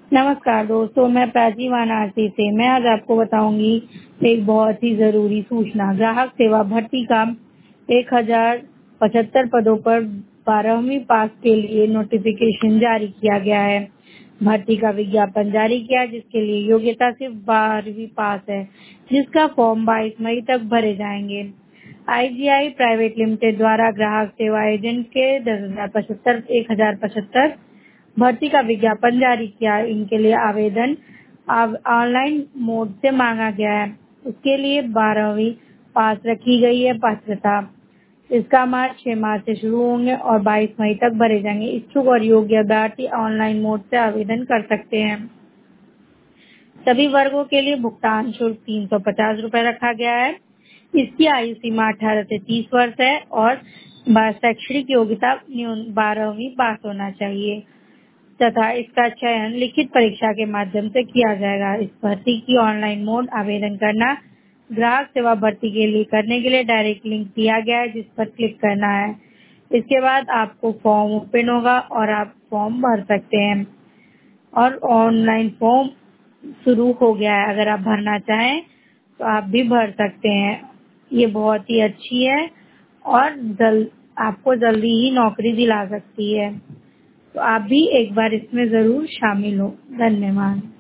नमस्कार दोस्तों, मैं प्राची वाराणसी से। मैं आज आपको बताऊंगी एक बहुत ही जरूरी सूचना। ग्राहक सेवा भर्ती का 1075 पदों पर 12वीं पास के लिए नोटिफिकेशन जारी किया गया है। भर्ती का विज्ञापन जारी किया है, जिसके लिए योग्यता सिर्फ 12वीं पास है, जिसका फॉर्म 22 मई तक भरे जाएंगे। आईजीआई प्राइवेट लिमिटेड द्वारा ग्राहक सेवा एजेंट के 1075 भर्ती का विज्ञापन जारी किया। इनके लिए आवेदन ऑनलाइन मोड से मांगा गया है। इसके लिए 12वीं पास रखी गई है पात्रता। इसका मार्च 6 मार्च से शुरू होंगे और 22 मई तक भरे जाएंगे। इच्छुक और योग्य अभ्यर्थी ऑनलाइन मोड से आवेदन कर सकते हैं। सभी वर्गों के लिए भुगतान शुल्क 350 रूपये रखा गया है। इसकी आयु सीमा 18 से 30 वर्ष है और शैक्षणिक योग्यता 12वीं पास होना चाहिए तथा इसका चयन लिखित परीक्षा के माध्यम से किया जाएगा। इस भर्ती की ऑनलाइन मोड आवेदन करना ग्राहक सेवा भर्ती के लिए करने के लिए डायरेक्ट लिंक दिया गया है, जिस पर क्लिक करना है। इसके बाद आपको फॉर्म ओपन होगा और आप फॉर्म भर सकते हैं और ऑनलाइन फॉर्म शुरू हो गया है। अगर आप भरना चाहें तो आप भी भर सकते हैं। ये बहुत ही अच्छी है और आपको जल्दी ही नौकरी दिला सकती है। तो आप भी एक बार इसमें जरूर शामिल हो। धन्यवाद।